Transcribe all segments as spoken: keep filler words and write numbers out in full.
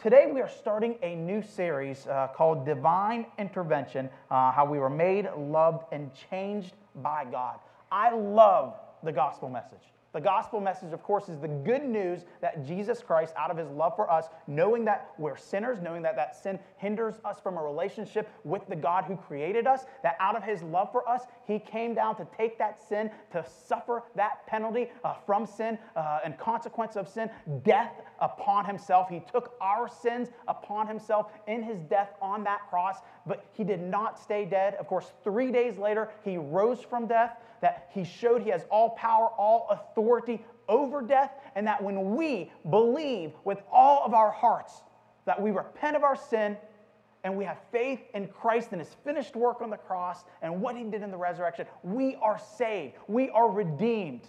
Today we are starting a new series uh, called Divine Intervention, uh, how we were made, loved, and changed by God. I love the gospel message. The gospel message, of course, is the good news that Jesus Christ, out of his love for us, knowing that we're sinners, knowing that that sin hinders us from a relationship with the God who created us, that out of his love for us, he came down to take that sin, to suffer that penalty uh, from sin uh, and consequence of sin, death upon himself. He took our sins upon himself in his death on that cross, but he did not stay dead. Of course, three days later, he rose from death, that he showed he has all power, all authority over death, and that when we believe with all of our hearts that we repent of our sin and we have faith in Christ and his finished work on the cross and what he did in the resurrection, we are saved. We are redeemed.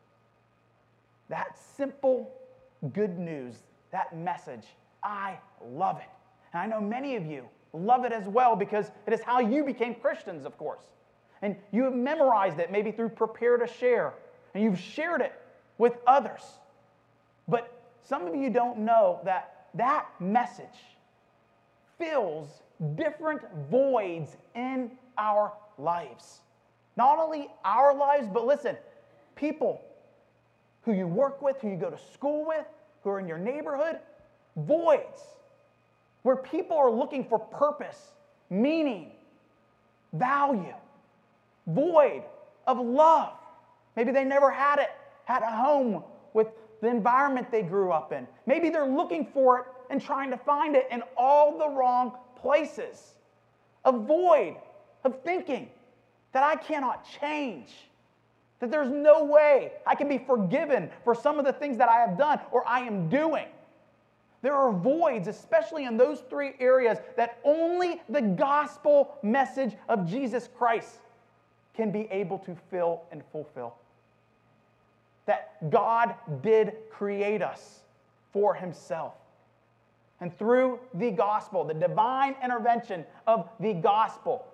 That simple good news, that message, I love it. And I know many of you love it as well because it is how you became Christians, of course. And you have memorized it, maybe through Prepare to Share, and you've shared it with others. But some of you don't know that that message fills different voids in our lives. Not only our lives, but listen, people who you work with, who you go to school with, who are in your neighborhood, voids where people are looking for purpose, meaning, value. Void of love. Maybe they never had it, had a home with the environment they grew up in. Maybe they're looking for it and trying to find it in all the wrong places. A void of thinking that I cannot change, that there's no way I can be forgiven for some of the things that I have done or I am doing. There are voids, especially in those three areas, that only the gospel message of Jesus Christ can be able to fill and fulfill. That God did create us for himself. And through the gospel, the divine intervention of the gospel,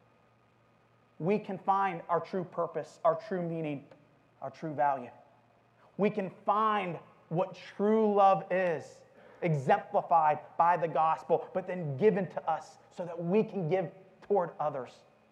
we can find our true purpose, our true meaning, our true value. We can find what true love is, exemplified by the gospel, but then given to us so that we can give toward others.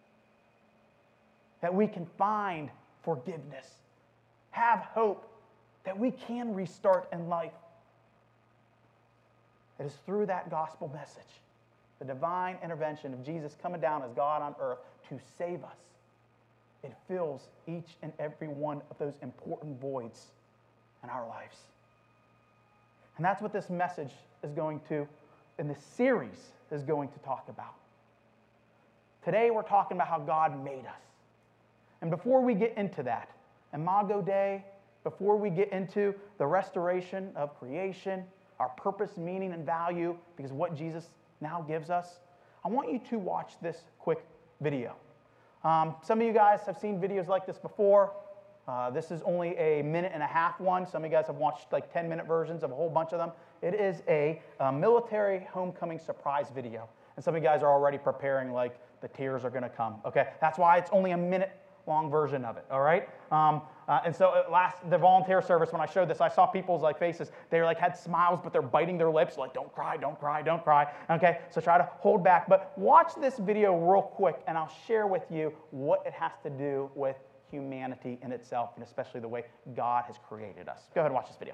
That we can find forgiveness, have hope, that we can restart in life. It is through that gospel message, the divine intervention of Jesus coming down as God on earth to save us. It fills each and every one of those important voids in our lives. And that's what this message is going to, in this series, is going to talk about. Today we're talking about how God made us. And before we get into that, Imago Dei, before we get into the restoration of creation, our purpose, meaning, and value, because what Jesus now gives us, I want you to watch this quick video. Um, some of you guys have seen videos like this before. Uh, this is only a minute and a half one. Some of you guys have watched like ten minute versions of a whole bunch of them. It is a, a military homecoming surprise video. And some of you guys are already preparing like the tears are going to come. Okay, that's why it's only a minute long version of it, all right? Um, uh, and so at last, the volunteer service, when I showed this, I saw people's like faces. They like had smiles, but they're biting their lips, like, don't cry, don't cry, don't cry, okay? So try to hold back. But watch this video real quick, and I'll share with you what it has to do with humanity in itself, and especially the way God has created us. Go ahead and watch this video.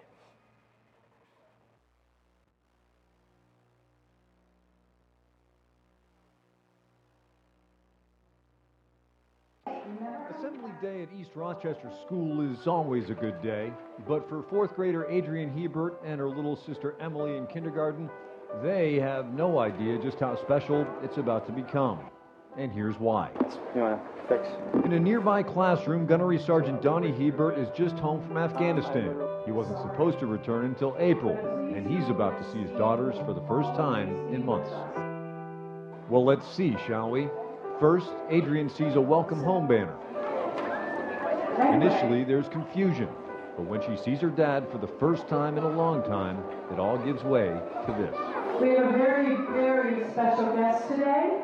Assembly Day at East Rochester School is always a good day, but for fourth grader Adrian Hebert and her little sister Emily in kindergarten, they have no idea just how special it's about to become. And here's why. You want to fix? In a nearby classroom, Gunnery Sergeant Donnie Hebert is just home from Afghanistan. He wasn't supposed to return until April, and he's about to see his daughters for the first time in months. Well, let's see, shall we? First, Adrian sees a welcome home banner. Initially, there's confusion, but when she sees her dad for the first time in a long time, it all gives way to this. We have a very, very special guest today.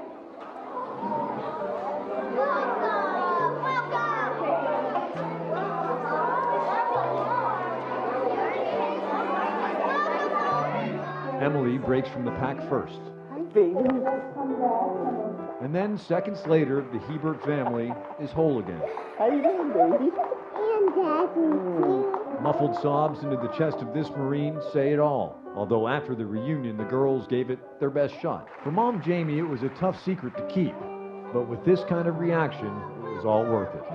Emily breaks from the pack first. And then, seconds later, the Hebert family is whole again. How you doing, baby? And Daddy. Muffled sobs into the chest of this Marine say it all. Although after the reunion, the girls gave it their best shot. For Mom Jamie, it was a tough secret to keep. But with this kind of reaction, it was all worth it.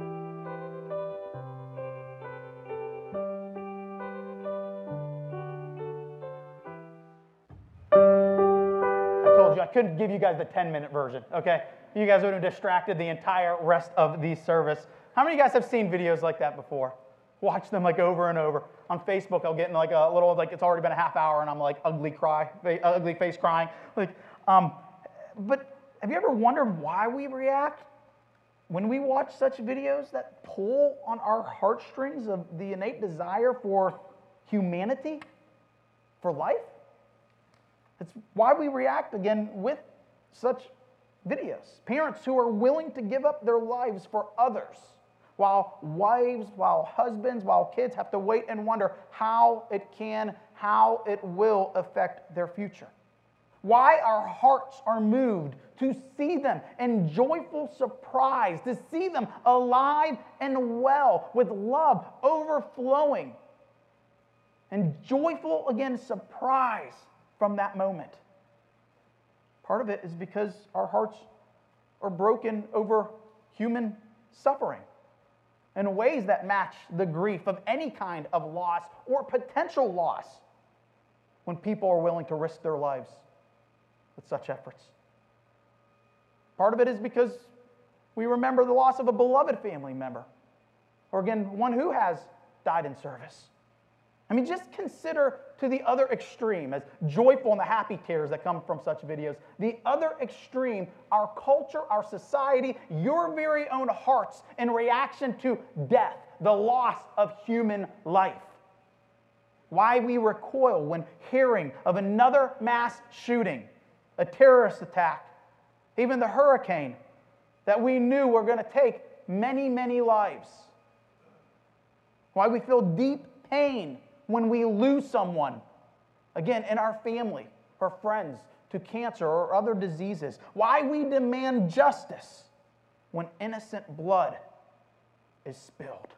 I couldn't give you guys the ten minute version, okay? You guys would have distracted the entire rest of the service. How many of you guys have seen videos like that before? Watch them like over and over. On Facebook, I'll get in like a little, like it's already been a half hour and I'm like ugly cry, ugly face crying. Like, um, but have you ever wondered why we react when we watch such videos that pull on our heartstrings of the innate desire for humanity, for life? It's why we react again with such videos. Parents who are willing to give up their lives for others, while wives, while husbands, while kids have to wait and wonder how it can, how it will affect their future. Why our hearts are moved to see them in joyful surprise, to see them alive and well with love overflowing and joyful again surprise from that moment. Part of it is because our hearts are broken over human suffering in ways that match the grief of any kind of loss or potential loss when people are willing to risk their lives with such efforts. Part of it is because we remember the loss of a beloved family member, or again, one who has died in service. I mean, just consider to the other extreme, as joyful and the happy tears that come from such videos, the other extreme, our culture, our society, your very own hearts in reaction to death, the loss of human life. Why we recoil when hearing of another mass shooting, a terrorist attack, even the hurricane that we knew were going to take many, many lives. Why we feel deep pain when we lose someone, again, in our family or friends, to cancer or other diseases. Why we demand justice when innocent blood is spilled.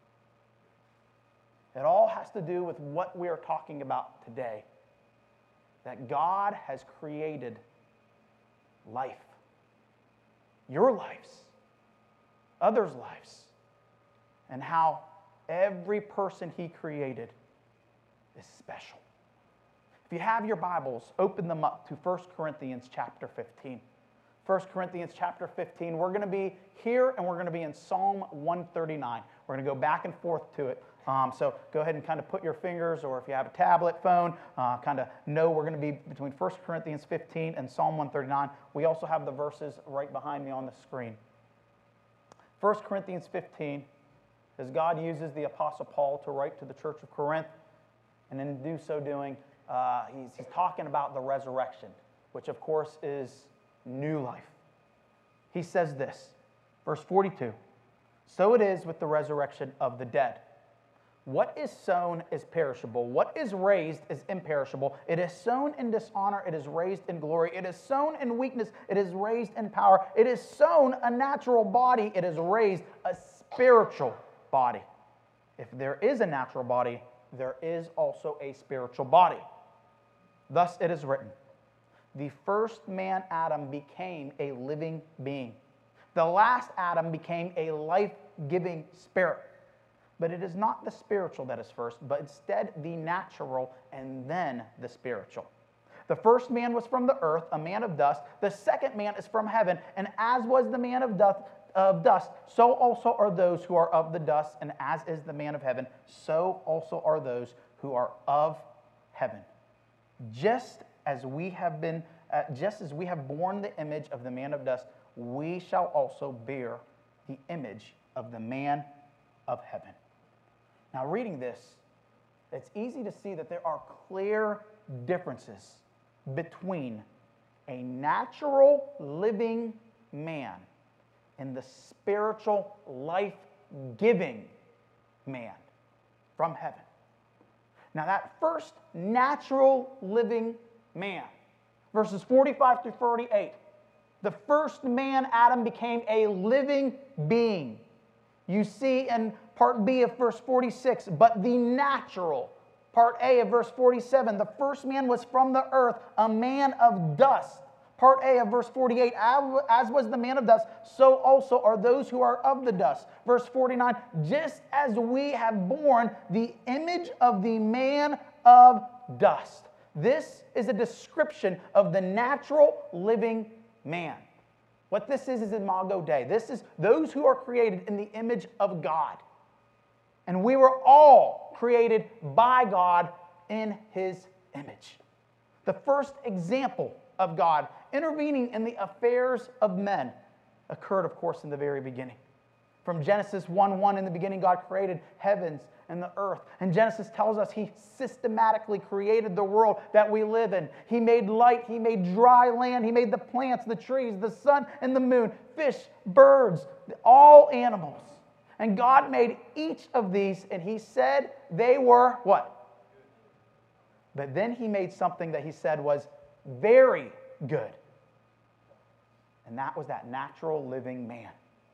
It all has to do with what we are talking about today. That God has created life. Your lives, others' lives, and how every person He created is special. If you have your Bibles, open them up to First Corinthians chapter fifteen. First Corinthians chapter fifteen, we're going to be here and we're going to be in Psalm one thirty-nine. We're going to go back and forth to it. Um, so go ahead and kind of put your fingers, or if you have a tablet, phone, uh, kind of know we're going to be between First Corinthians fifteen and Psalm one thirty-nine. We also have the verses right behind me on the screen. First Corinthians fifteen, as God uses the Apostle Paul to write to the church of Corinth, and in do so doing, uh, he's, he's talking about the resurrection, which of course is new life. He says this, verse forty-two, "So it is with the resurrection of the dead. What is sown is perishable. What is raised is imperishable. It is sown in dishonor. It is raised in glory. It is sown in weakness. It is raised in power. It is sown a natural body. It is raised a spiritual body. If there is a natural body, there is also a spiritual body. Thus it is written, the first man, Adam, became a living being. The last Adam became a life-giving spirit. But it is not the spiritual that is first, but instead the natural and then the spiritual. The first man was from the earth, a man of dust. The second man is from heaven, and as was the man of dust, of dust, so also are those who are of the dust, and as is the man of heaven, so also are those who are of heaven. Just as we have been, uh, just as we have borne the image of the man of dust, we shall also bear the image of the man of heaven." Now, reading this, it's easy to see that there are clear differences between a natural living man and the spiritual life-giving man from heaven. Now, that first natural living man, verses forty-five through forty-eight, the first man, Adam, became a living being. You see in part B of verse forty-six, but the natural. Part A of verse forty-seven, the first man was from the earth, a man of dust. Part A of verse forty-eight, as was the man of dust, so also are those who are of the dust. Verse forty-nine, just as we have borne the image of the man of dust. This is a description of the natural living man. What this is is Imago Dei. This is those who are created in the image of God. And we were all created by God in His image. The first example of God intervening in the affairs of men occurred, of course, in the very beginning. From Genesis one one, in the beginning God created heavens and the earth. And Genesis tells us He systematically created the world that we live in. He made light, He made dry land, He made the plants, the trees, the sun and the moon, fish, birds, all animals. And God made each of these, and He said they were what? But then He made something that He said was very good. And that was that natural living man.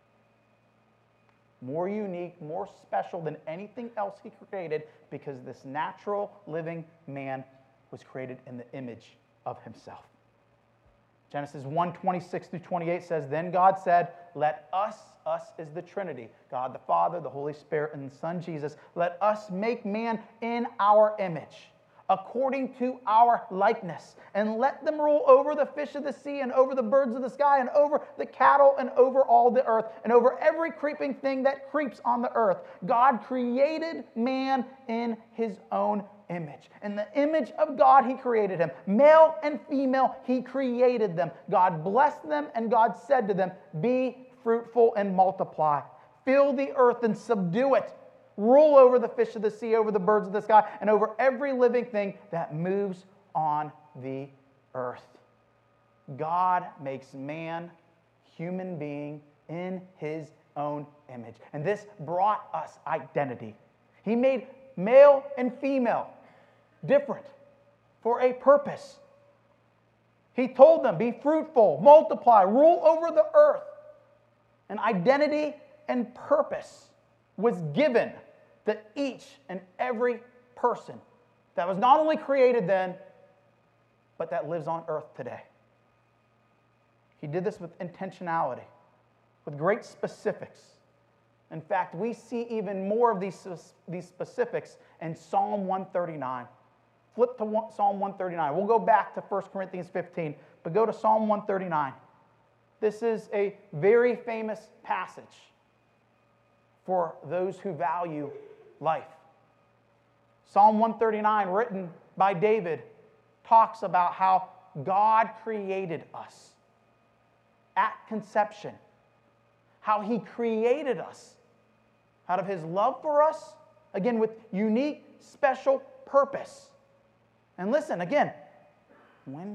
More unique, more special than anything else He created, because this natural living man was created in the image of Himself. Genesis one twenty-six through twenty-eight says, then God said, let us, us is the Trinity, God the Father, the Holy Spirit, and the Son Jesus, let us make man in our image, according to our likeness, and let them rule over the fish of the sea, and over the birds of the sky, and over the cattle, and over all the earth, and over every creeping thing that creeps on the earth. God created man in His own image. In the image of God, He created him. Male and female, He created them. God blessed them, and God said to them, be fruitful and multiply. Fill the earth and subdue it. Rule over the fish of the sea, over the birds of the sky, and over every living thing that moves on the earth. God makes man, human being, in His own image. And this brought us identity. He made male and female different for a purpose. He told them, be fruitful, multiply, rule over the earth. And identity and purpose was given to each and every person that was not only created then, but that lives on earth today. He did this with intentionality, with great specifics. In fact, we see even more of these, these specifics in Psalm one thirty-nine. Flip to one, Psalm one thirty-nine. We'll go back to First Corinthians fifteen, but go to Psalm one thirty-nine. This is a very famous passage for those who value life. Psalm one thirty-nine, written by David, talks about how God created us at conception, how He created us out of His love for us, again, with unique, special purpose. And listen, again, when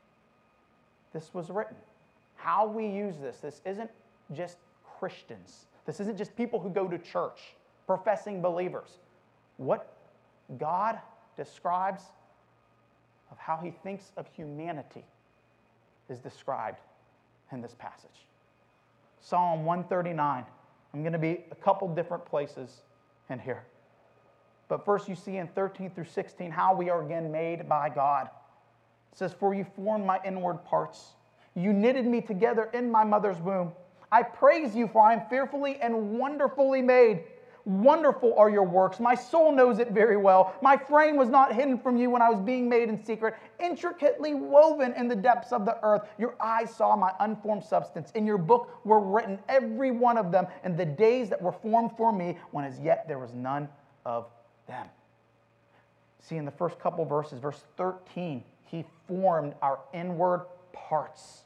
this was written, how we use this, this isn't just Christians. This isn't just people who go to church, professing believers. What God describes of how He thinks of humanity is described in this passage. Psalm one thirty-nine. I'm going to be a couple different places in here. But first you see in thirteen through sixteen how we are again made by God. It says, for you formed my inward parts. You knitted me together in my mother's womb. I praise you, for I am fearfully and wonderfully made. Wonderful are your works. My soul knows it very well. My frame was not hidden from you when I was being made in secret, intricately woven in the depths of the earth. Your eyes saw my unformed substance. In your book were written, every one of them, in the days that were formed for me, when as yet there was none of them. See, in the first couple verses, verse thirteen, He formed our inward parts.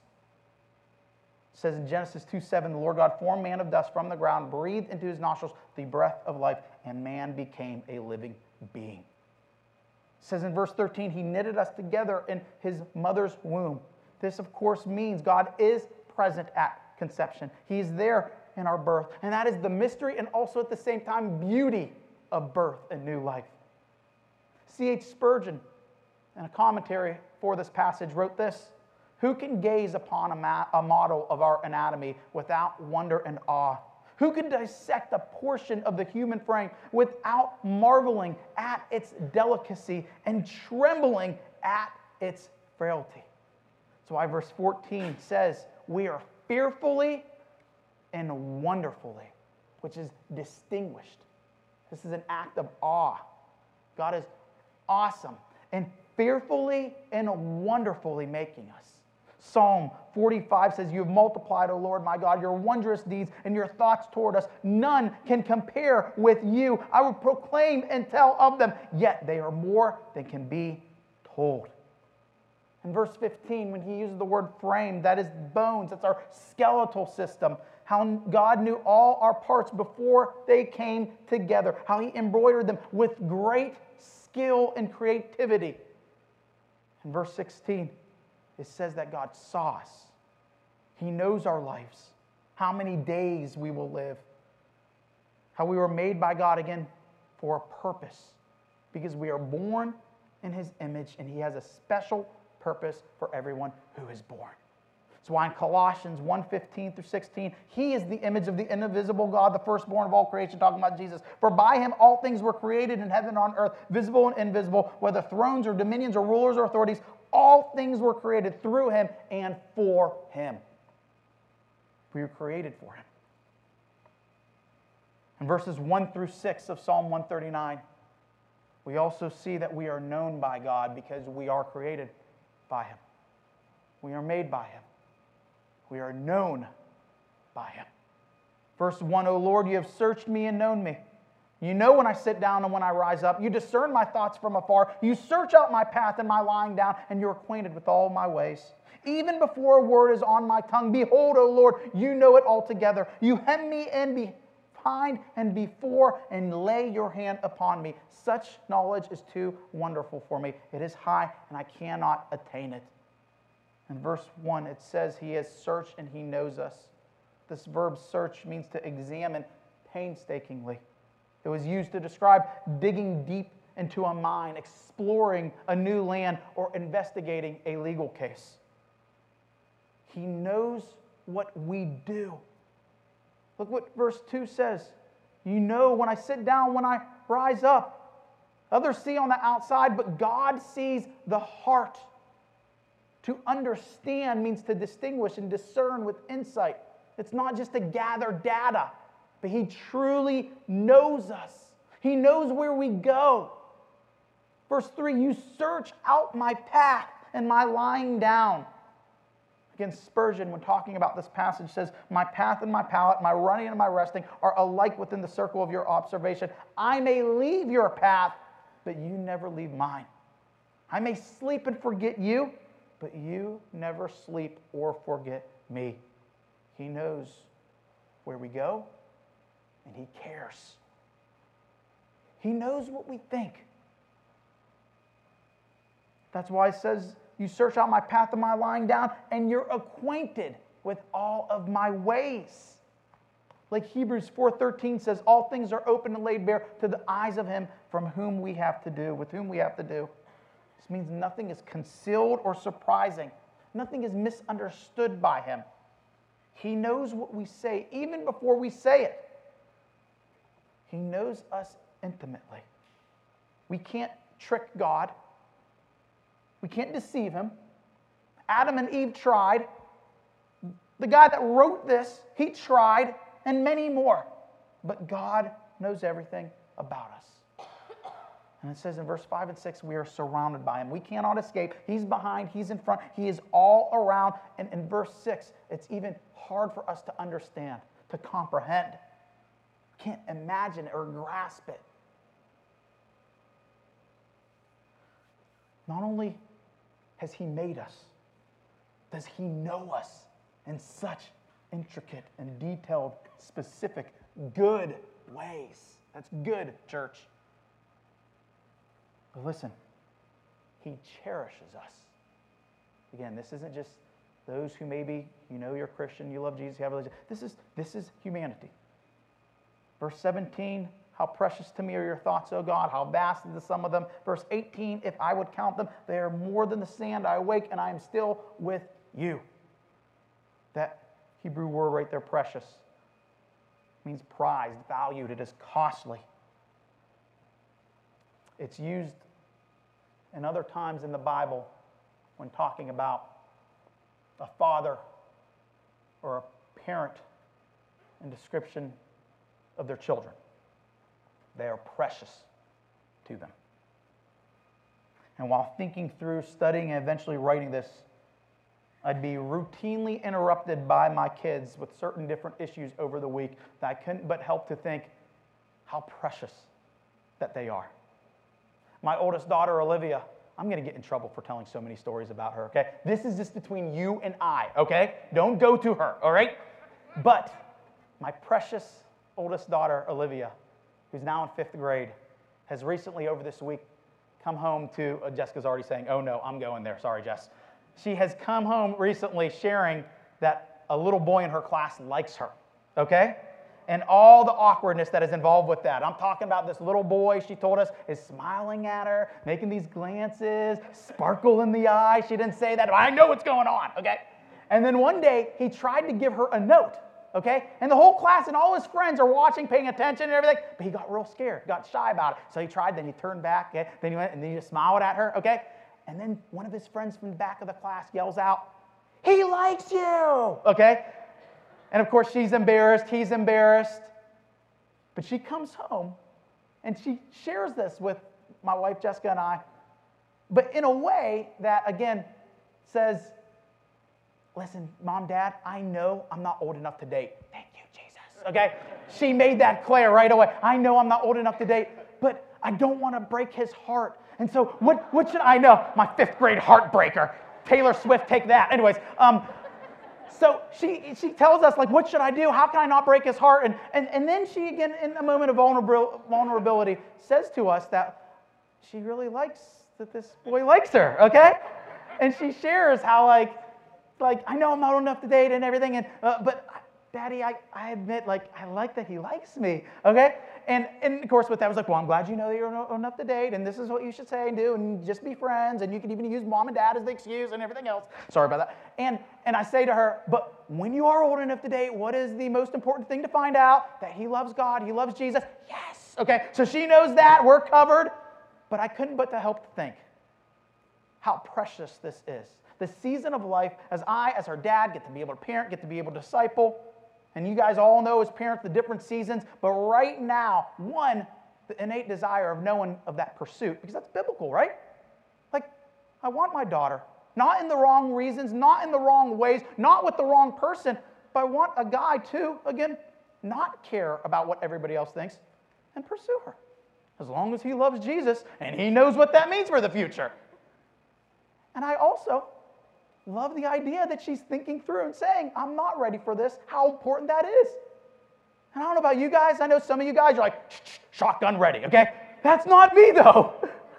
It says in Genesis two seven, the Lord God formed man of dust from the ground, breathed into his nostrils the breath of life, and man became a living being. It says in verse thirteen, He knitted us together in His mother's womb. This, of course, means God is present at conception. He is there in our birth. And that is the mystery and also at the same time beauty of birth and new life. C H Spurgeon, in a commentary for this passage, wrote this: "Who can gaze upon a, ma- a model of our anatomy without wonder and awe? Who can dissect a portion of the human frame without marveling at its delicacy and trembling at its frailty?" That's why verse fourteen says, "We are fearfully and wonderfully," which is distinguished. This is an act of awe. God is awesome and fearfully and wonderfully making us. Psalm forty-five says, "You have multiplied, O Lord my God, your wondrous deeds and your thoughts toward us. None can compare with you. I will proclaim and tell of them, yet they are more than can be told." In verse fifteen, when he uses the word frame, that is bones, that's our skeletal system. How God knew all our parts before they came together. How he embroidered them with great skill and creativity. In verse sixteen, it says that God saw us. He knows our lives, how many days we will live, how we were made by God again for a purpose, because we are born in his image and he has a special purpose for everyone who is born. That's why in Colossians one fifteen through sixteen, he is the image of the invisible God, the firstborn of all creation, talking about Jesus. "For by him all things were created in heaven and on earth, visible and invisible, whether thrones or dominions or rulers or authorities, all things were created through him and for him." We were created for him. In verses one through six of Psalm one thirty-nine, we also see that we are known by God because we are created by him. We are made by him. We are known by him. Verse one, "O Lord, you have searched me and known me. You know when I sit down and when I rise up. You discern my thoughts from afar. You search out my path and my lying down, and you're acquainted with all my ways. Even before a word is on my tongue, behold, O Lord, you know it altogether. You hem me in behind and before, and lay your hand upon me. Such knowledge is too wonderful for me. It is high, and I cannot attain it." In verse one, it says he has searched and he knows us. This verb search means to examine painstakingly. It was used to describe digging deep into a mine, exploring a new land, or investigating a legal case. He knows what we do. Look what verse two says. "You know when I sit down, when I rise up." Others see on the outside, but God sees the heart. To understand means to distinguish and discern with insight. It's not just to gather data, but he truly knows us. He knows where we go. Verse three, "You search out my path and my lying down." Again, Spurgeon, when talking about this passage, says, "My path and my pallet, my running and my resting are alike within the circle of your observation. I may leave your path, but you never leave mine. I may sleep and forget you, but you never sleep or forget me." He knows where we go, and he cares. He knows what we think. That's why it says, "You search out my path and my lying down, and you're acquainted with all of my ways." Like Hebrews four thirteen says, "All things are open and laid bare to the eyes of him from whom we have to do, with whom we have to do." This means nothing is concealed or surprising. Nothing is misunderstood by him. He knows what we say even before we say it. He knows us intimately. We can't trick God. We can't deceive him. Adam and Eve tried. The guy that wrote this, he tried, and many more. But God knows everything about us. And it says in verse five and six, we are surrounded by him. We cannot escape. He's behind, he's in front, he is all around. And in verse six, it's even hard for us to understand, to comprehend. We can't imagine or grasp it. Not only has he made us, does he know us in such intricate and detailed, specific, good ways. That's good, church. But listen, he cherishes us. Again, this isn't just those who maybe, you know you're Christian, you love Jesus, you have religion. This is, this is humanity. Verse seventeen How precious to me are your thoughts, O God. How vast is the sum of them. Verse eighteen, if I would count them, they are more than the sand. I awake and I am still with you. That Hebrew word right there, precious, means prized, valued. It is costly. It's used in other times in the Bible when talking about a father or a parent in description of their children. They are precious to them. And while thinking through, studying, and eventually writing this, I'd be routinely interrupted by my kids with certain different issues over the week that I couldn't but help to think how precious that they are. My oldest daughter, Olivia, I'm going to get in trouble for telling so many stories about her, okay? This is just between you and I, okay? Don't go to her, all right? But my precious oldest daughter, Olivia, who's now in fifth grade, has recently over this week come home to, uh, Jessica's already saying, oh no, I'm going there. Sorry, Jess. She has come home recently sharing that a little boy in her class likes her, okay? And all the awkwardness that is involved with that. I'm talking about this little boy, she told us, is smiling at her, making these glances, sparkle in the eye. She didn't say that, but I know what's going on, okay? And then one day, he tried to give her a note, okay? And the whole class and all his friends are watching, paying attention and everything, but he got real scared, got shy about it. So he tried, then he turned back, okay? Then he went, and then he just smiled at her, okay? And then one of his friends from the back of the class yells out, he likes you, okay? And of course, she's embarrassed, he's embarrassed. But she comes home and she shares this with my wife, Jessica, and I, but in a way that, again, says, listen, Mom, Dad, I know I'm not old enough to date. Thank you, Jesus, okay? She made that clear right away. I know I'm not old enough to date, but I don't want to break his heart. And so what, what should I know? My fifth grade heartbreaker. Taylor Swift, take that. Anyways, um, so she she tells us, like, what should I do? How can I not break his heart? And, and, and then she, again, in a moment of vulnerabil- vulnerability, says to us that she really likes that this boy likes her, okay? And she shares how, like, like I know I'm not old enough to date and everything, and uh, but Daddy, I, I admit, like, I like that he likes me, okay? And, and of course, with that, I was like, well, I'm glad you know that you're old enough to date, and this is what you should say and do, and just be friends, and you can even use Mom and Dad as the excuse and everything else. Sorry about that. And, and I say to her, but when you are old enough to date, what is the most important thing to find out? That he loves God, he loves Jesus. Yes, okay? So she knows that, we're covered, but I couldn't but to help to think how precious this is. The season of life, as I, as her dad, get to be able to parent, get to be able to disciple. And you guys all know as parents the different seasons. But right now, one, the innate desire of knowing of that pursuit, because that's biblical, right? Like, I want my daughter, not in the wrong reasons, not in the wrong ways, not with the wrong person, but I want a guy to, again, not care about what everybody else thinks and pursue her. As long as he loves Jesus and he knows what that means for the future. And I also love the idea that she's thinking through and saying, I'm not ready for this, how important that is. And I don't know about you guys. I know some of you guys are like, shotgun ready, okay? That's not me, though.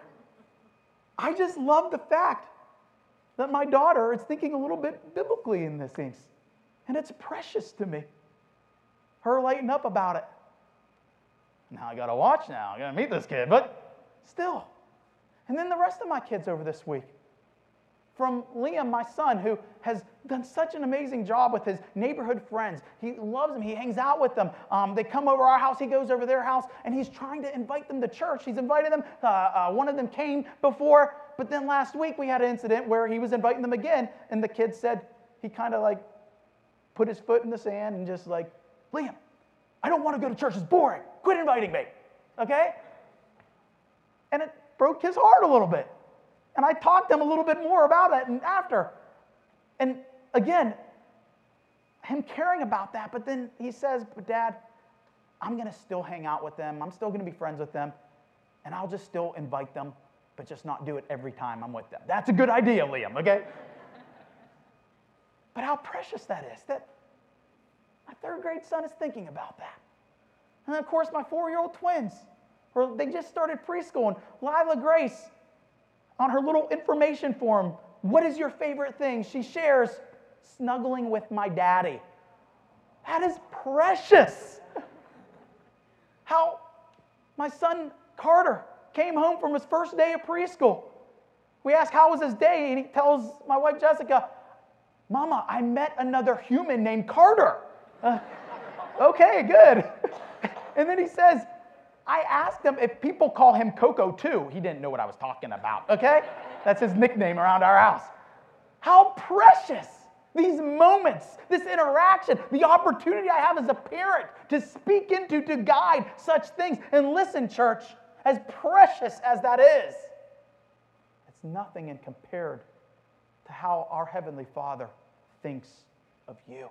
I just love the fact that my daughter is thinking a little bit biblically in these things. And it's precious to me. Her lighting up about it. Now I got to watch now. I got to meet this kid, but still. And then the rest of my kids over this week. From Liam, my son, who has done such an amazing job with his neighborhood friends. He loves them. He hangs out with them. Um, they come over our house. He goes over their house, and he's trying to invite them to church. He's invited them. Uh, uh, one of them came before, but then last week we had an incident where he was inviting them again, and the kid said he kind of like put his foot in the sand and just like, Liam, I don't want to go to church. It's boring. Quit inviting me, okay? And it broke his heart a little bit. And I talked to him a little bit more about it and after. And again, him caring about that, but then he says, but Dad, I'm going to still hang out with them. I'm still going to be friends with them. And I'll just still invite them, but just not do it every time I'm with them. That's a good idea, Liam, okay? But how precious that is, that my third grade son is thinking about that. And of course, my four-year-old twins, or they just started preschool, and Lila Grace, on her little information form, what is your favorite thing? She shares snuggling with my daddy. That is precious. How My son Carter came home from his first day of preschool. We asked how was his day, and he tells my wife Jessica, Mama, I met another human named Carter. Uh, okay, good. And then he says, I asked him if people call him Coco too. He didn't know what I was talking about, okay? That's his nickname around our house. How precious these moments, this interaction, the opportunity I have as a parent to speak into, to guide such things. And listen, church, as precious as that is, it's nothing in compared to how our Heavenly Father thinks of you.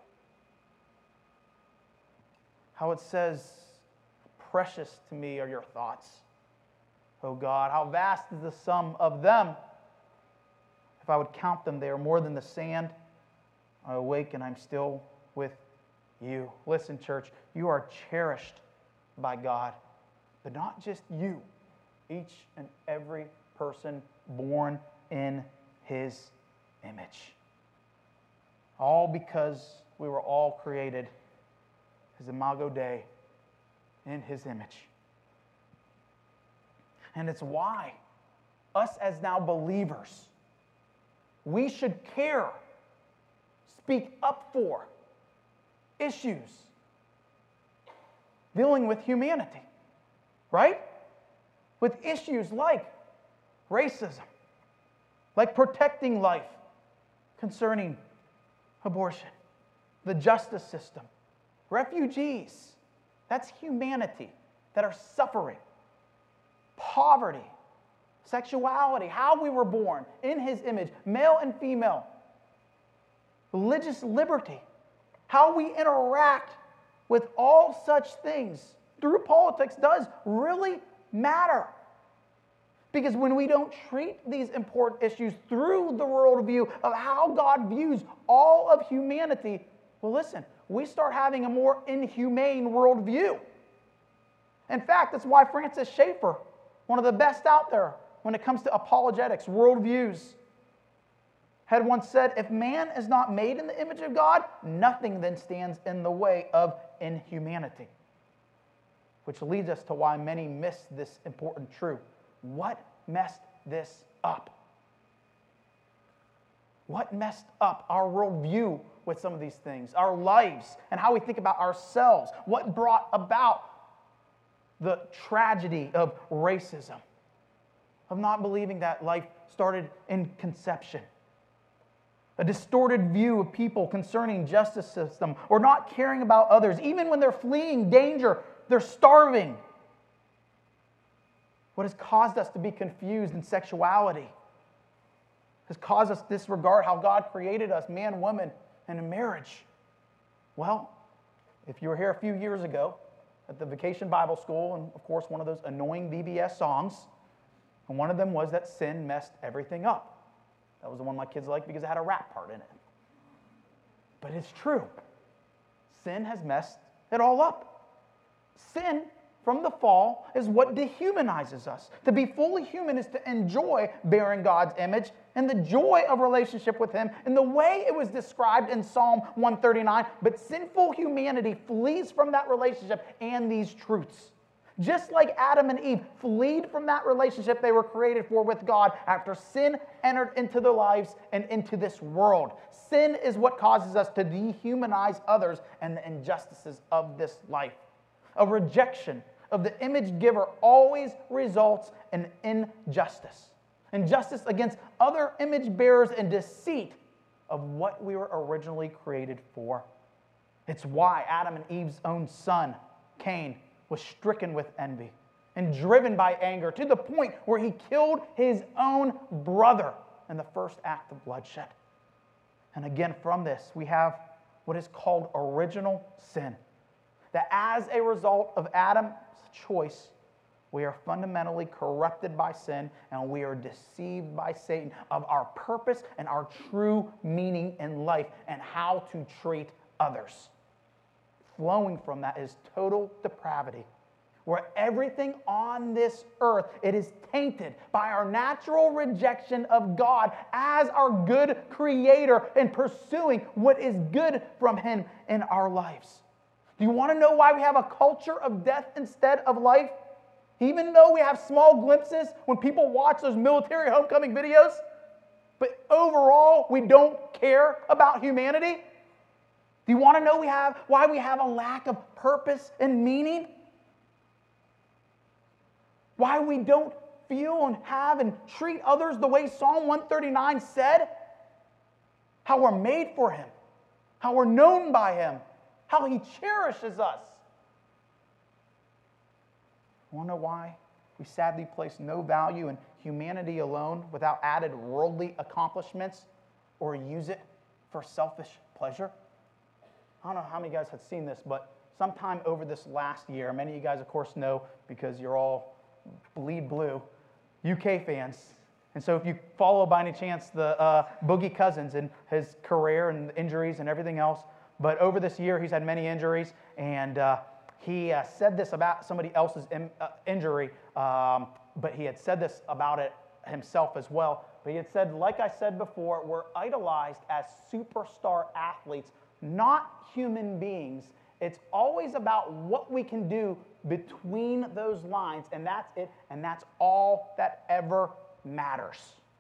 How it says, precious to me are your thoughts, O God. How vast is the sum of them. If I would count them, they are more than the sand. I awake and I'm still with you. Listen, church, you are cherished by God, but not just you, each and every person born in His image. All because we were all created as Imago Dei, in His image. And it's why us as now believers, we should care, speak up for issues dealing with humanity, right? With issues like racism, like protecting life, concerning abortion, the justice system, refugees, that's humanity that are suffering, poverty, sexuality, how we were born in His image, male and female, religious liberty, how we interact with all such things through politics does really matter. Because when we don't treat these important issues through the worldview of how God views all of humanity, well, listen, we start having a more inhumane worldview. In fact, that's why Francis Schaeffer, one of the best out there when it comes to apologetics, worldviews, had once said, if man is not made in the image of God, nothing then stands in the way of inhumanity. Which leads us to why many miss this important truth. What messed this up? What messed up our worldview with some of these things, our lives, and how we think about ourselves? What brought about the tragedy of racism, of not believing that life started in conception? A distorted view of people concerning justice system, or not caring about others, even when they're fleeing danger, they're starving. What has caused us to be confused in sexuality has caused us to disregard how God created us, man, woman, and in marriage. Well, if you were here a few years ago at the Vacation Bible School, and of course one of those annoying V B S songs, and one of them was that sin messed everything up. That was the one my kids liked because it had a rap part in it. But it's true. Sin has messed it all up. Sin from the fall is what dehumanizes us. To be fully human is to enjoy bearing God's image and the joy of relationship with Him in the way it was described in Psalm one thirty-nine. But sinful humanity flees from that relationship and these truths. Just like Adam and Eve fled from that relationship they were created for with God after sin entered into their lives and into this world. Sin is what causes us to dehumanize others and the injustices of this life. A rejection of the image giver always results in injustice. Injustice against other image bearers and deceit of what we were originally created for. It's why Adam and Eve's own son, Cain, was stricken with envy and driven by anger to the point where he killed his own brother in the first act of bloodshed. And again, from this, we have what is called original sin. That as a result of Adam's choice, we are fundamentally corrupted by sin and we are deceived by Satan of our purpose and our true meaning in life and how to treat others. Flowing from that is total depravity, where everything on this earth, it is tainted by our natural rejection of God as our good creator and pursuing what is good from Him in our lives. Do you want to know why we have a culture of death instead of life? Even though we have small glimpses when people watch those military homecoming videos, but overall we don't care about humanity? Do you want to know we have why we have a lack of purpose and meaning? Why we don't feel and have and treat others the way Psalm one thirty-nine said? How we're made for Him, how we're known by Him, how He cherishes us. Want to know why we sadly place no value in humanity alone without added worldly accomplishments or use it for selfish pleasure? I don't know how many of you guys have seen this, but sometime over this last year, many of you guys, of course, know because you're all bleed blue, U K fans. And so if you follow by any chance the uh, Boogie Cousins and his career and injuries and everything else, but over this year he's had many injuries, and uh, he uh, said this about somebody else's in, uh, injury, um, but he had said this about it himself as well. But he had said, like I said before, we're idolized as superstar athletes, not human beings. It's always about what we can do between those lines, and that's it, and that's all that ever matters.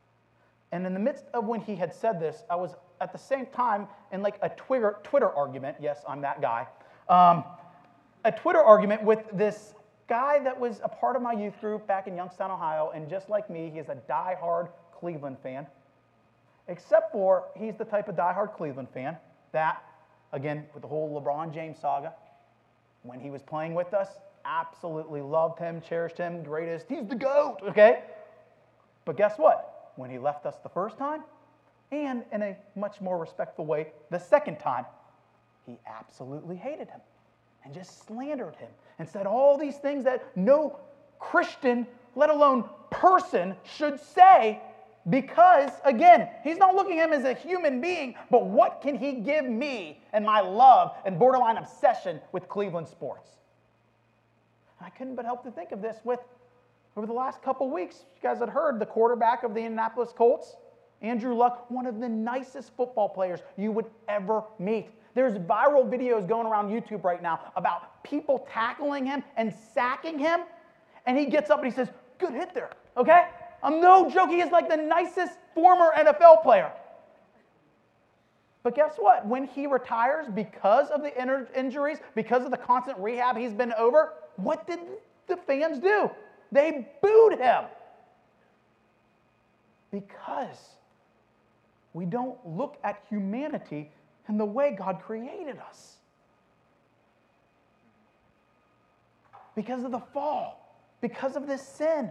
And in the midst of when he had said this, I was at the same time in like a Twitter, Twitter argument. Yes, I'm that guy. Um, a Twitter argument with this guy that was a part of my youth group back in Youngstown, Ohio, and just like me, he is a diehard Cleveland fan, except for he's the type of diehard Cleveland fan that, again, with the whole LeBron James saga, when he was playing with us, absolutely loved him, cherished him, greatest, he's the GOAT, okay? But guess what? When he left us the first time, and in a much more respectful way, the second time, he absolutely hated him and just slandered him and said all these things that no Christian, let alone person, should say because, again, he's not looking at him as a human being, but what can he give me and my love and borderline obsession with Cleveland sports? And I couldn't but help to think of this with, over the last couple weeks, you guys had heard the quarterback of the Indianapolis Colts, Andrew Luck, one of the nicest football players you would ever meet. There's viral videos going around YouTube right now about people tackling him and sacking him, and he gets up and he says, good hit there, okay? I'm no joke, he is like the nicest former N F L player. But guess what? When he retires because of the in- injuries, because of the constant rehab he's been over, what did the fans do? They booed him. Because we don't look at humanity in the way God created us. Because of the fall, because of this sin.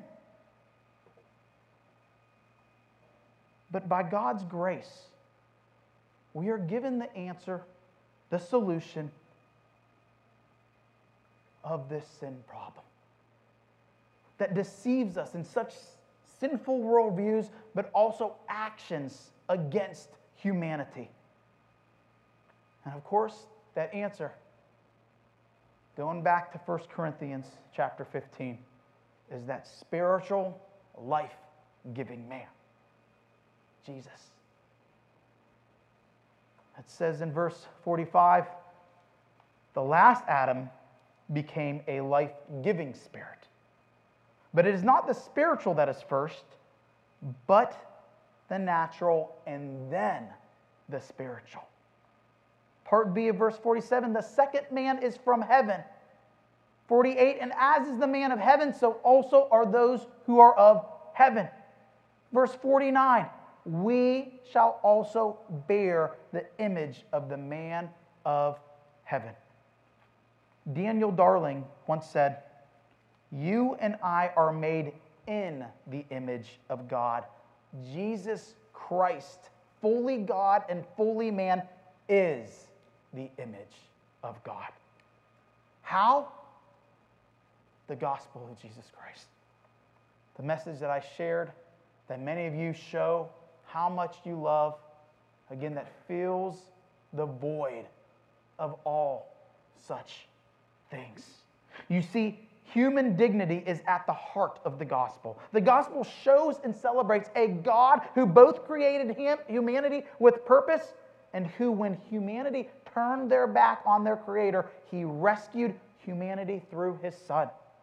But by God's grace, we are given the answer, the solution of this sin problem that deceives us in such sinful worldviews, but also actions against humanity. And of course, that answer, going back to First Corinthians chapter fifteen, is that spiritual, life-giving man, Jesus. It says in verse forty-five, the last Adam became a life-giving spirit. But it is not the spiritual that is first, but the natural and then the spiritual. Part B of verse forty-seven, the second man is from heaven. forty-eight, and as is the man of heaven, so also are those who are of heaven. Verse forty-nine, we shall also bear the image of the man of heaven. Daniel Darling once said, you and I are made in the image of God. Jesus Christ, fully God and fully man, is the image of God. How? The gospel of Jesus Christ. The message that I shared, that many of you show how much you love, again, that fills the void of all such things. You see, human dignity is at the heart of the gospel. The gospel shows and celebrates a God who both created him, humanity with purpose, and who, when humanity turned their back on their Creator, he rescued humanity through his Son.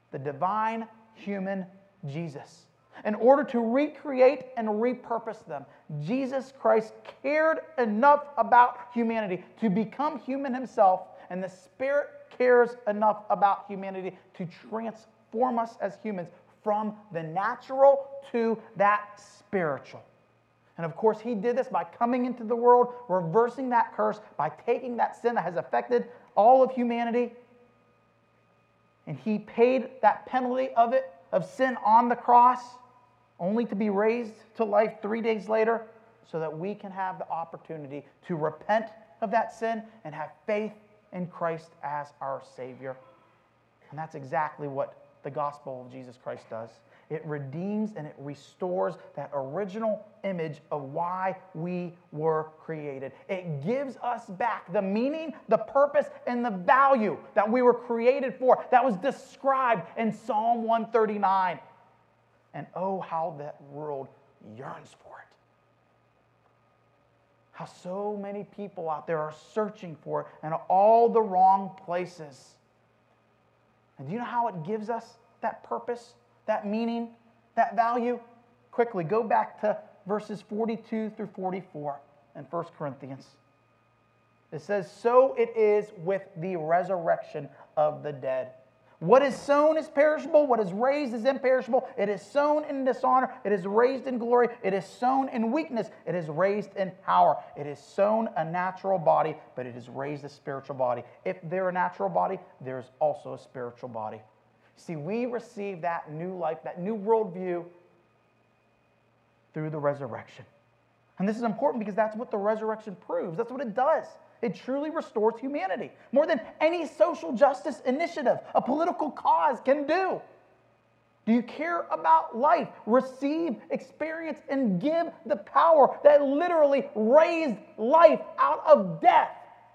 the divine human Jesus. In order to recreate and repurpose them, Jesus Christ cared enough about humanity to become human himself, and the Spirit cares enough about humanity to transform us as humans from the natural to that spiritual. And of course, he did this by coming into the world, reversing that curse, by taking that sin that has affected all of humanity. And he paid that penalty of it, of sin on the cross, only to be raised to life three days later, so that we can have the opportunity to repent of that sin and have faith in Christ as our Savior. And that's exactly what the gospel of Jesus Christ does. It redeems and it restores that original image of why we were created. It gives us back the meaning, the purpose, and the value that we were created for, that was described in Psalm one thirty-nine. And oh, how that world yearns for it. How so many people out there are searching for it in all the wrong places. And do you know how it gives us that purpose, that meaning, that value? Quickly, go back to verses forty-two through forty-four in First Corinthians. It says, "So it is with the resurrection of the dead. What is sown is perishable. What is raised is imperishable. It is sown in dishonor. It is raised in glory. It is sown in weakness. It is raised in power. It is sown a natural body, but it is raised a spiritual body. If there is a natural body, there is also a spiritual body." See, we receive that new life, that new worldview through the resurrection. And this is important because that's what the resurrection proves. That's what it does. It truly restores humanity more than any social justice initiative, a political cause can do. Do you care about life? Receive, experience, and give the power that literally raised life out of death.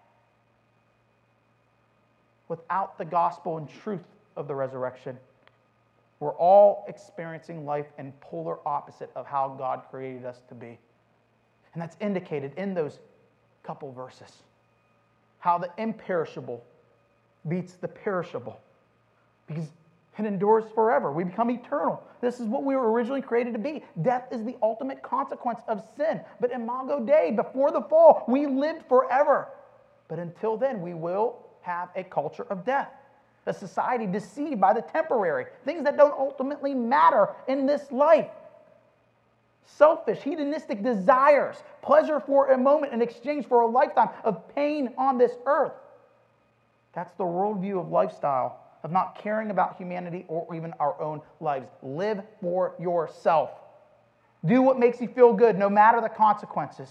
Without the gospel and truth of the resurrection, we're all experiencing life in polar opposite of how God created us to be. And that's indicated in those couple verses. How the imperishable beats the perishable. Because it endures forever. We become eternal. This is what we were originally created to be. Death is the ultimate consequence of sin. But imago Dei, before the fall, we lived forever. But until then, we will have a culture of death. A society deceived by the temporary, things that don't ultimately matter in this life. Selfish, hedonistic desires, pleasure for a moment in exchange for a lifetime of pain on this earth. That's the worldview of lifestyle, of not caring about humanity or even our own lives. Live for yourself. Do what makes you feel good, no matter the consequences.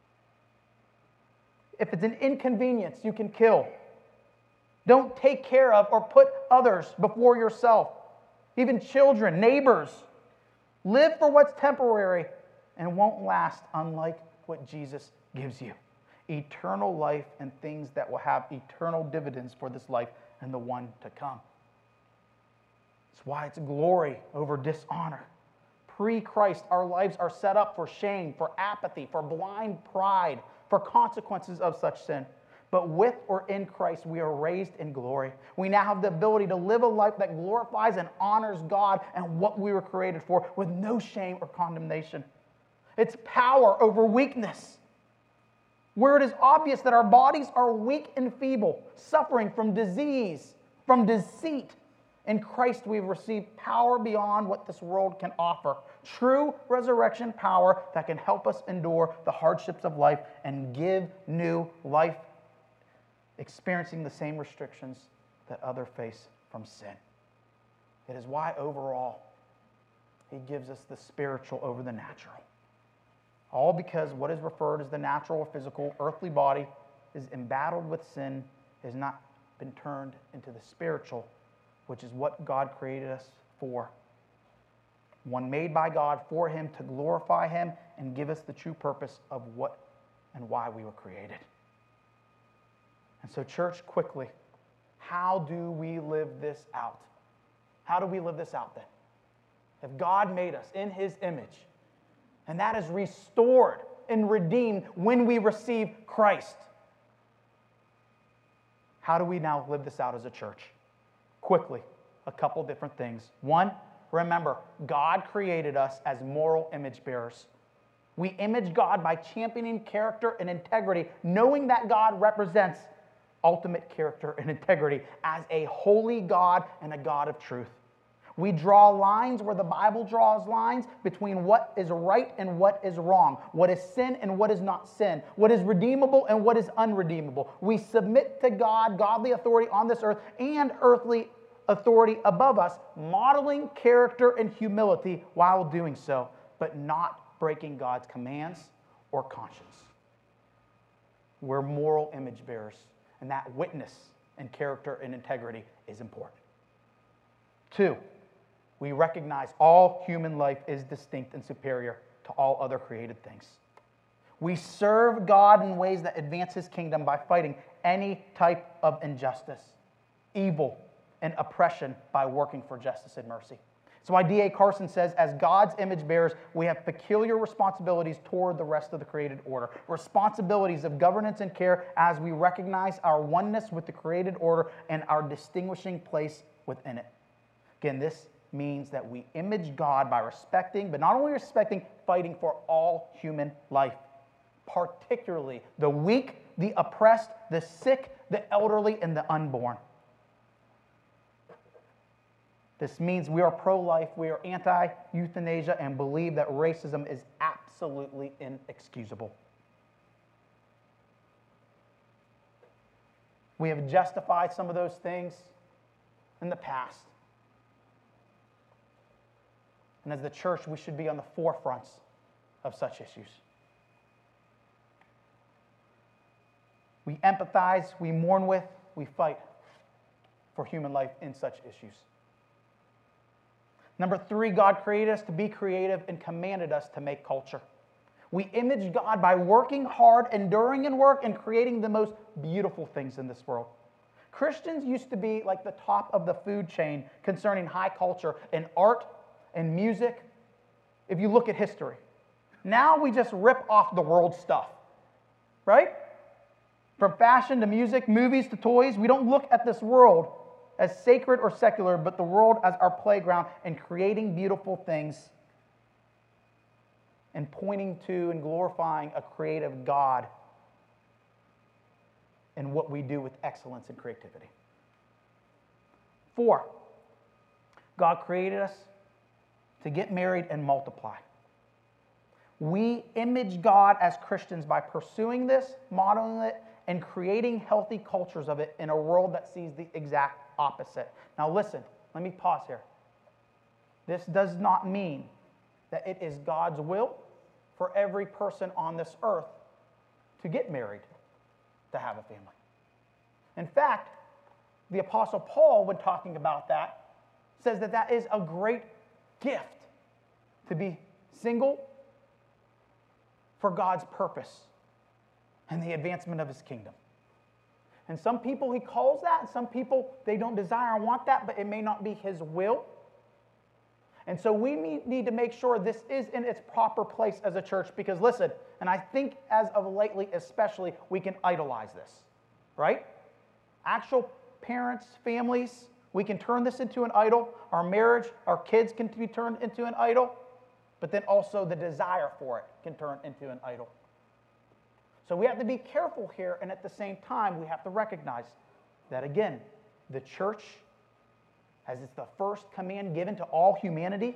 If it's an inconvenience, you can kill. Don't take care of or put others before yourself. Even children, neighbors. Live for what's temporary and won't last, unlike what Jesus gives you. Eternal life and things that will have eternal dividends for this life and the one to come. That's why it's glory over dishonor. Pre-Christ, our lives are set up for shame, for apathy, for blind pride, for consequences of such sin. But with or in Christ, we are raised in glory. We now have the ability to live a life that glorifies and honors God and what we were created for with no shame or condemnation. It's power over weakness. Where it is obvious that our bodies are weak and feeble, suffering from disease, from deceit. In Christ, we've received power beyond what this world can offer. True resurrection power that can help us endure the hardships of life and give new life, experiencing the same restrictions that others face from sin. It is why overall he gives us the spiritual over the natural. All because what is referred as the natural or physical earthly body is embattled with sin, has not been turned into the spiritual, which is what God created us for. One made by God for him to glorify him and give us the true purpose of what and why we were created. And so, church, quickly, how do we live this out? How do we live this out then? If God made us in his image, and that is restored and redeemed when we receive Christ, how do we now live this out as a church? Quickly, a couple different things. One, remember, God created us as moral image bearers. We image God by championing character and integrity, knowing that God represents ultimate character and integrity as a holy God and a God of truth. We draw lines where the Bible draws lines between what is right and what is wrong, what is sin and what is not sin, what is redeemable and what is unredeemable. We submit to God, godly authority on this earth, and earthly authority above us, modeling character and humility while doing so, but not breaking God's commands or conscience. We're moral image bearers, and that witness and character and integrity is important. Two, we recognize all human life is distinct and superior to all other created things. We serve God in ways that advance His kingdom by fighting any type of injustice, evil, and oppression by working for justice and mercy. So why D A Carson says, as God's image bearers, we have peculiar responsibilities toward the rest of the created order. Responsibilities of governance and care as we recognize our oneness with the created order and our distinguishing place within it. Again, this means that we image God by respecting, but not only respecting, fighting for all human life, particularly the weak, the oppressed, the sick, the elderly, and the unborn. This means we are pro-life, we are anti-euthanasia, and believe that racism is absolutely inexcusable. We have justified some of those things in the past. And as the church, we should be on the forefronts of such issues. We empathize, we mourn with, we fight for human life in such issues. Number three, God created us to be creative and commanded us to make culture. We image God by working hard, enduring in work, and creating the most beautiful things in this world. Christians used to be like the top of the food chain concerning high culture in art and music, if you look at history. Now we just rip off the world stuff, right? From fashion to music, movies to toys, we don't look at this world as sacred or secular, but the world as our playground and creating beautiful things and pointing to and glorifying a creative God in what we do with excellence and creativity. Four, God created us to get married and multiply. We image God as Christians by pursuing this, modeling it, and creating healthy cultures of it in a world that sees the exact opposite. Now listen, let me pause here. This does not mean that it is God's will for every person on this earth to get married, to have a family. In fact, the Apostle Paul, when talking about that, says that that is a great gift to be single for God's purpose and the advancement of His kingdom. And some people He calls that, and some people they don't desire and want that, but it may not be His will. And so we need to make sure this is in its proper place as a church, because listen, and I think as of lately especially, we can idolize this, right? Actual parents, families, we can turn this into an idol. Our marriage, our kids can be turned into an idol, but then also the desire for it can turn into an idol. So we have to be careful here, and at the same time, we have to recognize that, again, the church, as it's the first command given to all humanity,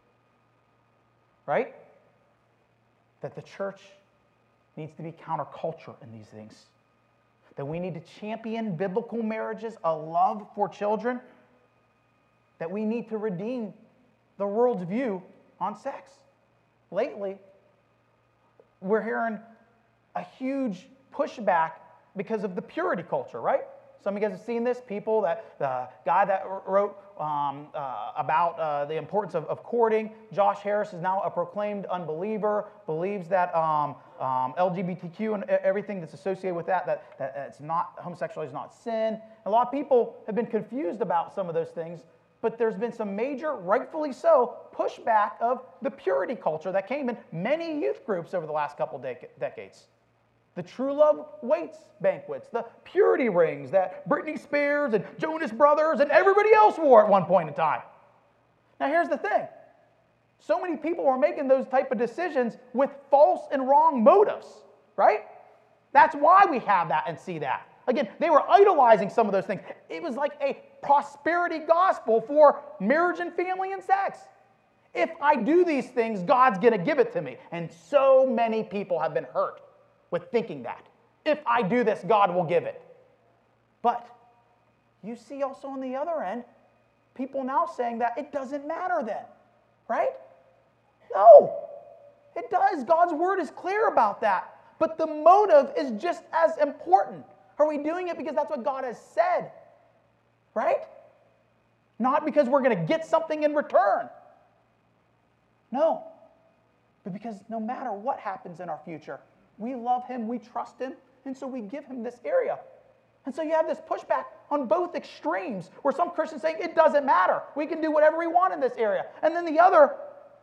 right? That the church needs to be counterculture in these things. That we need to champion biblical marriages, a love for children. That we need to redeem the world's view on sex. Lately, we're hearing a huge pushback because of the purity culture, right? Some of you guys have seen this. People that, the guy that wrote um, uh, about uh, the importance of, of courting, Josh Harris, is now a proclaimed unbeliever, believes that um, um, L G B T Q and everything that's associated with that, that, that it's not, homosexuality is not sin. A lot of people have been confused about some of those things, but there's been some major, rightfully so, pushback of the purity culture that came in many youth groups over the last couple dec- decades. The True Love Waits banquets, the purity rings that Britney Spears and Jonas Brothers and everybody else wore at one point in time. Now here's the thing. So many people are making those type of decisions with false and wrong motives, right? That's why we have that and see that. Again, they were idolizing some of those things. It was like a prosperity gospel for marriage and family and sex. If I do these things, God's going to give it to me. And so many people have been hurt with thinking that. If I do this, God will give it. But you see also on the other end, people now saying that it doesn't matter then, right? No, it does. God's word is clear about that. But the motive is just as important. Are we doing it because that's what God has said, right? Not because we're going to get something in return. No, but because no matter what happens in our future, we love him, we trust him, and so we give him this area. And so you have this pushback on both extremes, where some Christians saying it doesn't matter. We can do whatever we want in this area. And then the other,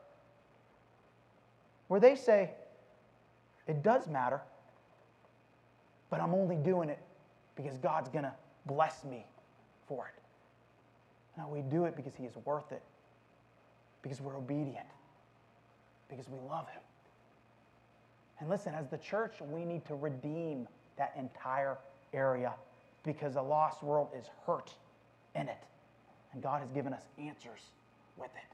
where they say it does matter, but I'm only doing it because God's going to bless me for it. No, we do it because he is worth it, because we're obedient, because we love him. And listen, as the church, we need to redeem that entire area because a lost world is hurt in it. And God has given us answers with it.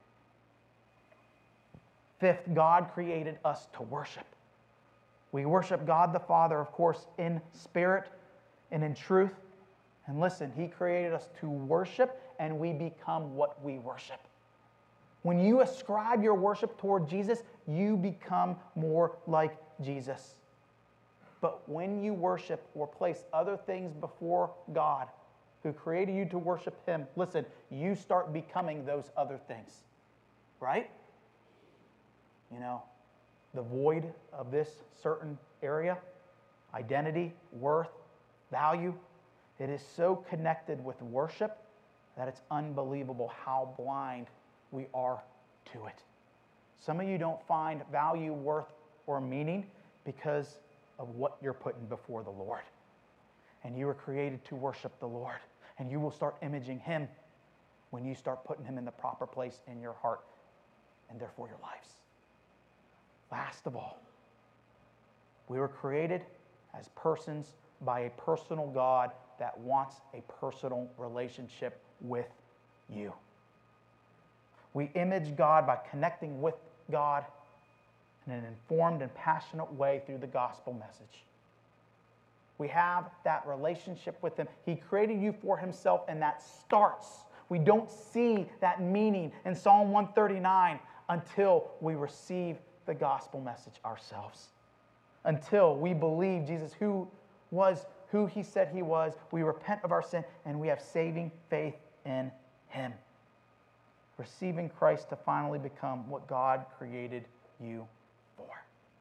Fifth, God created us to worship. We worship God the Father, of course, in spirit and in truth. And listen, he created us to worship, and we become what we worship. When you ascribe your worship toward Jesus, you become more like Jesus. But when you worship or place other things before God, who created you to worship him, listen, you start becoming those other things, right? You know, the void of this certain area, identity, worth, value, it is so connected with worship that it's unbelievable how blind we are to it. Some of you don't find value, worth, or meaning because of what you're putting before the Lord. And you were created to worship the Lord. And you will start imaging him when you start putting him in the proper place in your heart and therefore your lives. Last of all, we were created as persons by a personal God that wants a personal relationship with you. We image God by connecting with God in an informed and passionate way through the gospel message. We have that relationship with him. He created you for himself, and that starts. We don't see that meaning in Psalm one thirty-nine until we receive the gospel message ourselves. Until we believe Jesus who was who he said he was, we repent of our sin, and we have saving faith in him. Receiving Christ to finally become what God created you for.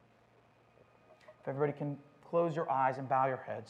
If everybody can close your eyes and bow your heads.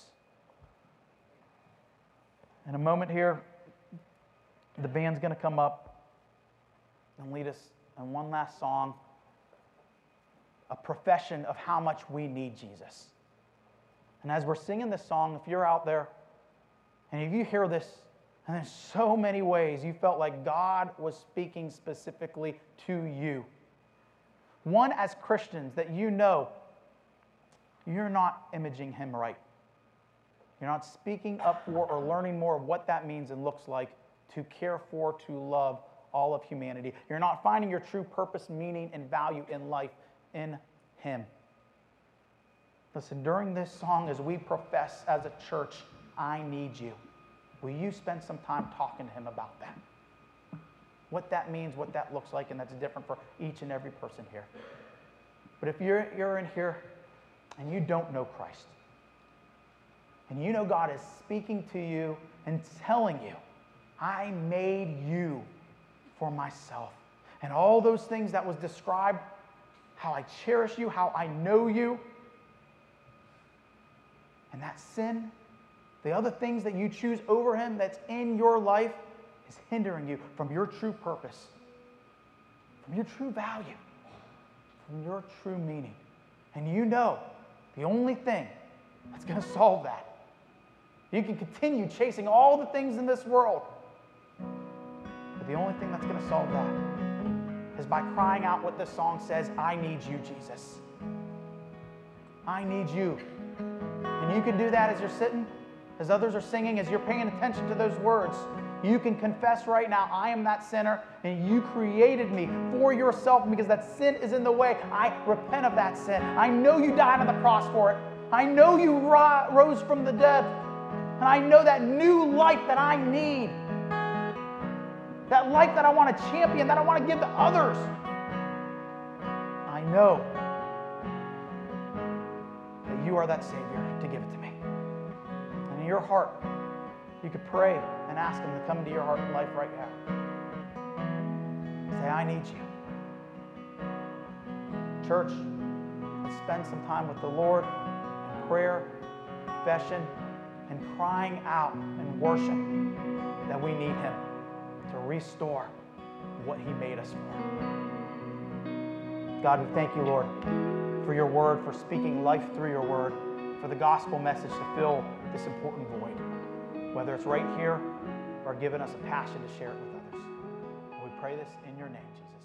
In a moment here, the band's going to come up and lead us in one last song, a profession of how much we need Jesus. And as we're singing this song, if you're out there and if you hear this, and in so many ways you felt like God was speaking specifically to you. One, as Christians, that you know you're not imaging him right. You're not speaking up for or learning more of what that means and looks like to care for, to love all of humanity. You're not finding your true purpose, meaning, and value in life in him. Listen, during this song, as we profess as a church, I need you, will you spend some time talking to him about that? What that means, what that looks like, and that's different for each and every person here. But if you're, you're in here and you don't know Christ, and you know God is speaking to you and telling you, I made you for myself. And all those things that was described, how I cherish you, how I know you, and that sin, the other things that you choose over him that's in your life is hindering you from your true purpose, from your true value, from your true meaning. And you know the only thing that's going to solve that. You can continue chasing all the things in this world, but the only thing that's going to solve that is by crying out what this song says, I need you, Jesus. I need you. And you can do that as you're sitting, as others are singing, as you're paying attention to those words. You can confess right now, I am that sinner, and you created me for yourself, and because that sin is in the way, I repent of that sin. I know you died on the cross for it. I know you ro- rose from the dead. And I know that new life that I need, that life that I want to champion, that I want to give to others. I know that you are that Savior to give it to me. And in your heart, you could pray and ask Him to come into your heart and life right now. Say, I need you. Church, let's spend some time with the Lord in prayer, confession, and crying out and worship that we need Him to restore what He made us for. God, we thank you, Lord, for your word, for speaking life through your word, for the gospel message to fill this important void, whether it's right here or giving us a passion to share it with others. And we pray this in your name, Jesus.